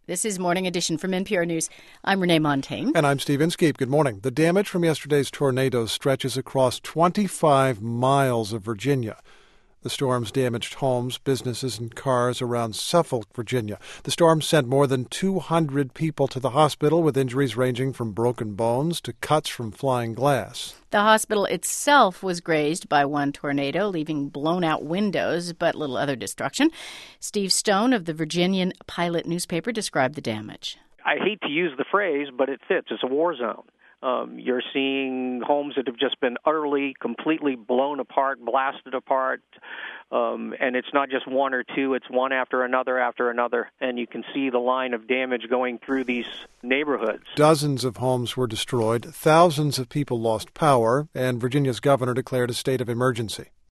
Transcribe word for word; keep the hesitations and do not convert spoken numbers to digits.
This is Morning Edition from N P R News. I'm Renee Montaigne. And I'm Steve Inskeep. Good morning. The damage from yesterday's tornado stretches across twenty-five miles of Virginia. The storms damaged homes, businesses, and cars around Suffolk, Virginia. The storm sent more than two hundred people to the hospital with injuries ranging from broken bones to cuts from flying glass. The hospital itself was grazed by one tornado, leaving blown-out windows, but little other destruction. Steve Stone of the Virginian Pilot newspaper described the damage. I hate to use the phrase, but it fits. It's a war zone. Um, you're seeing homes that have just been utterly, completely blown apart, blasted apart, um, and it's not just one or two, it's one after another after another, and you can see the line of damage going through these neighborhoods. Dozens of homes were destroyed, thousands of people lost power, and Virginia's governor declared a state of emergency.